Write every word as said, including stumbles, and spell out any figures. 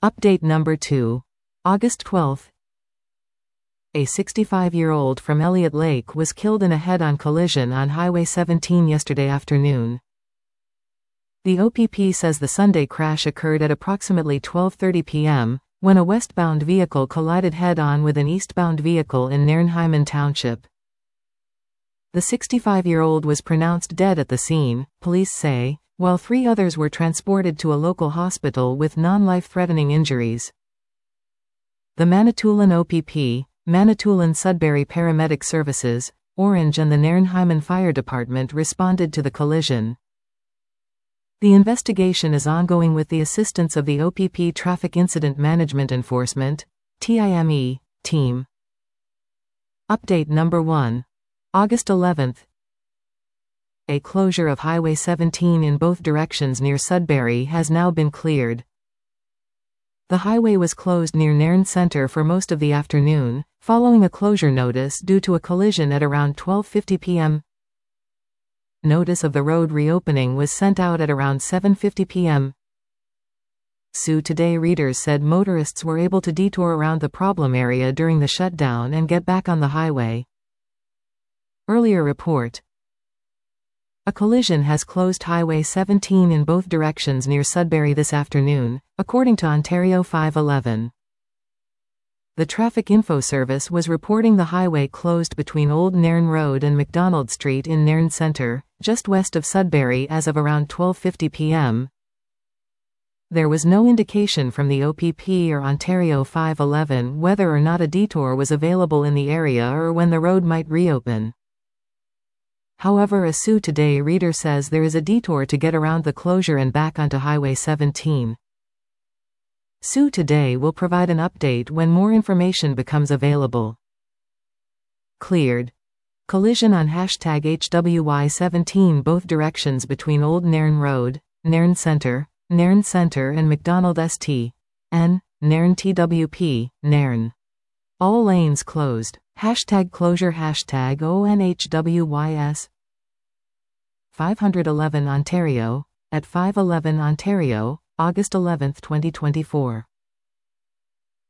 Update number two. August twelfth. A sixty-five-year-old from Elliott Lake was killed in a head-on collision on Highway seventeen yesterday afternoon. The O P P says the Sunday crash occurred at approximately twelve thirty p m, when a westbound vehicle collided head-on with an eastbound vehicle in Nairnheimen Township. The sixty-five-year-old was pronounced dead at the scene, police say, while three others were transported to a local hospital with non-life-threatening injuries. The Manitoulin O P P, Manitoulin Sudbury Paramedic Services, Orange and the Nairnheimen Fire Department responded to the collision. The investigation is ongoing with the assistance of the O P P Traffic Incident Management Enforcement (T I M E) team. Update number one. August eleventh. A closure of Highway seventeen in both directions near Sudbury has now been cleared. The highway was closed near Nairn Centre for most of the afternoon, following a closure notice due to a collision at around twelve fifty p m Notice of the road reopening was sent out at around seven fifty p m S U Today readers said motorists were able to detour around the problem area during the shutdown and get back on the highway. Earlier report. A collision has closed Highway seventeen in both directions near Sudbury this afternoon, according to Ontario five eleven. The Traffic Info Service was reporting the highway closed between Old Nairn Road and McDonald Street in Nairn Centre, just west of Sudbury as of around twelve fifty p m There was no indication from the O P P or Ontario five eleven whether or not a detour was available in the area or when the road might reopen. However, a S U Today reader says there is a detour to get around the closure and back onto Highway seventeen. S U Today will provide an update when more information becomes available. Cleared. Collision on hashtag H W Y seventeen both directions between Old Nairn Road, Nairn Centre, Nairn Centre and McDonald St. N, Nairn T W P, Nairn. All lanes closed. Hashtag closure hashtag O N H W Y S. five eleven Ontario, at five eleven Ontario, August eleventh twenty twenty-four.